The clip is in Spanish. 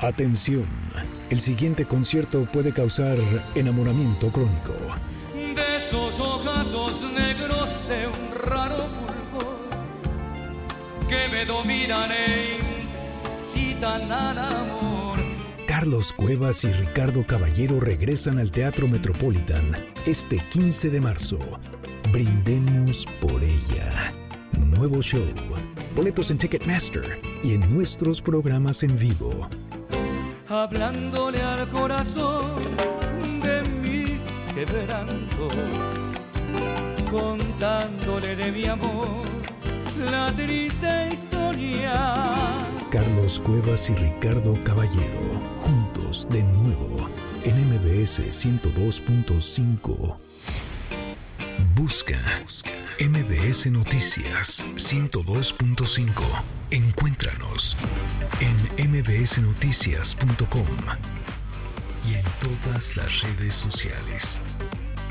Atención, el siguiente concierto puede causar enamoramiento crónico. De esos ojazos negros de un raro fulgor que me dominan e incitan al amor. Carlos Cuevas y Ricardo Caballero regresan al Teatro Metropolitan este 15 de marzo. Brindemos por ella. Nuevo show. Boletos en Ticketmaster y en nuestros programas en vivo. Hablándole al corazón de mis quebrantos, contándole de mi amor la triste historia. Carlos Cuevas y Ricardo Caballero, juntos de nuevo en MBS 102.5. Busca MBS Noticias 102.5. Encuéntranos en mbsnoticias.com y en todas las redes sociales.